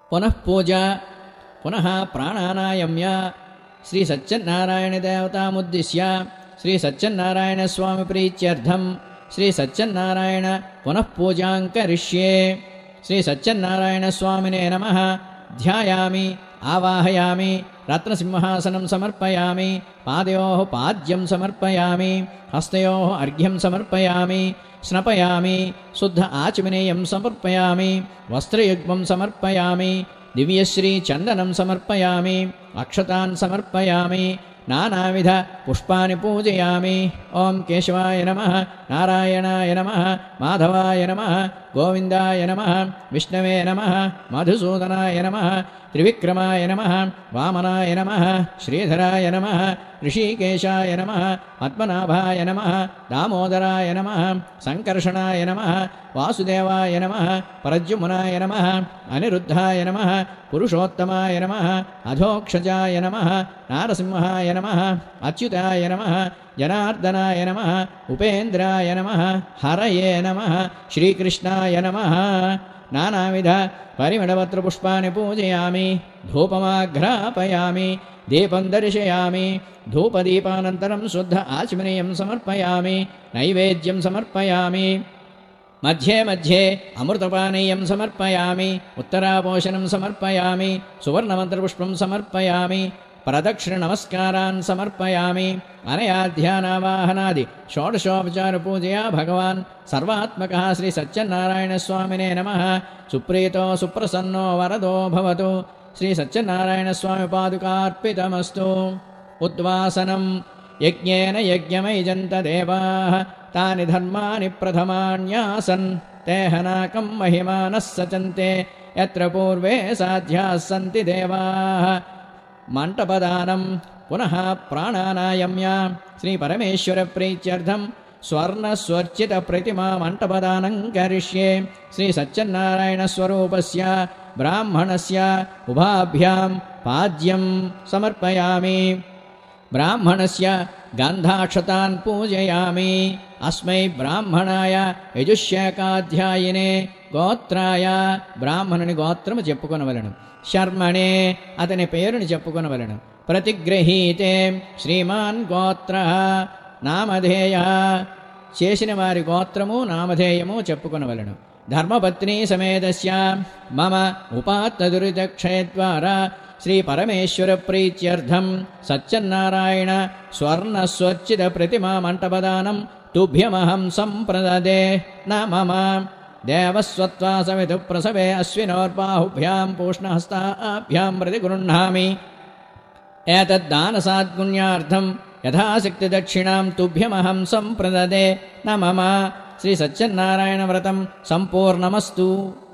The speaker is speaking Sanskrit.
पुनः पूजा पुनः प्राणानायम्य श्री सच्चिन्नारायण देवतामुद्दिश्य श्री सच्चिन्नारायण स्वामी प्रीत्यर्थं श्री सच्चिन्नारायण पुनः पूजां करिष्ये। श्री सच्चिन्नारायण स्वामिने नमः। ध्यायामि आवाहयामि रत्नसिंहासनं समर्पयामि पादयोः पाद्यं समर्पयामि हस्तयोः अर्घ्यं समर्पयामि स्नपयामि शुद्ध आचमनीयं समर्पयामि वस्त्रयुग्मं समर्पयामि दिव्यश्रीचन्दनं समर्पयामि अक्षतान् समर्पयामि नानाविध पुष्पाणि पूजयामि। ओं केशवाय नमः नारायणाय नमः माधवाय नमः गोविन्दाय नमः विष्णवे नमः मधुसूदनाय नमः त्रिविक्रमाय नमः वामनाय नमः श्रीधराय नमः ऋषिकेशाय नमः पद्मनाभाय नमः दामोदराय नमः संकर्षणाय नमः वासुदेवाय नमः परद्युम्नाय नमः अनिरुद्धाय नमः पुरुषोत्तमाय नमः अधोक्षजाय नमः नारसिंहाय नमः अच्युताय नमः जनार्दनाय नमः उपेन्द्राय नमः हरये नमः श्रीकृष्णाय नमः। नानाविध परिमलपत्रपुष्पाणि पूजयामि धूपमाघ्रापयामि दीपं दर्शयामि धूपदीपानन्तरं शुद्ध आचमनीयं समर्पयामि नैवेद्यं समर्पयामि मध्ये मध्ये अमृतपानीयं समर्पयामि उत्तरापोषणं समर्पयामि सुवर्णमन्त्रपुष्पं समर्पयामि प्रदक्षिणनमस्कारान् समर्पयामि अनया ध्यानावाहनादि षोडशोपचारपूजया भगवान् सर्वात्मकः श्री सच्चिन्नारायणस्वामिने नमः। सुप्रीतो सुप्रसन्नो वरदो भवतु। श्री सच्चिन्नारायणस्वामिपादुकार्पितमस्तु। उद्वासनं यज्ञेन यज्ञमयजन्त देवाः तानि धर्माणि प्रथमान्यासन् ते हनाकं महिमानः सचन्ते यत्र पूर्वे साध्याः सन्ति देवाः। मण्टपदानं पुनः प्राणानायम्य श्री परमेश्वर प्रीत्यर्थं स्वर्णस्वर्चितप्रतिमा मण्टपदानं करिष्ये। श्री सच्चिन्नारायण स्वरूपस्य ब्राह्मणस्य उभाभ्यां पाद्यं समर्पयामि ब्राह्मणस्य गन्धाक्षतान् पूजयामि। अस्मै ब्राह्मणाय यजुष्यकाध्यायिने गोत्राय ब्राह्मणुनि गोत्रము చెప్పుకొనవలెను శర్మణే అతని పేరుని చెప్పుకొనవలెను ప్రతిగ్రహీతే శ్రీమాన్ గోత్ర నామధేయ చేసిన వారి గోత్రము నామధేయము చెప్పుకొనవలెను ధర్మపత్ని సమేతస్య మమ ఉపాత్తదురితక్షయద్వారా श्री परमेश्वर प्रीत्यर्थं सच्चिन्नारायण स्वर्ण स्वच्चित प्रतिमा मण्टपदानं तुभ्यमहं सम्प्रददे न मम देवस्वत्वा सवितु प्रसवे अश्विनोर्बाहुभ्यां पूष्णहस्ताभ्यां प्रतिगृह्णामि एतद्दानसाद्गुण्यार्थं यथाशक्तिदक्षिणां तुभ्यमहं सम्प्रददे न मम श्री सच्चिन्नारायण व्रतं सम्पूर्णमस्तु।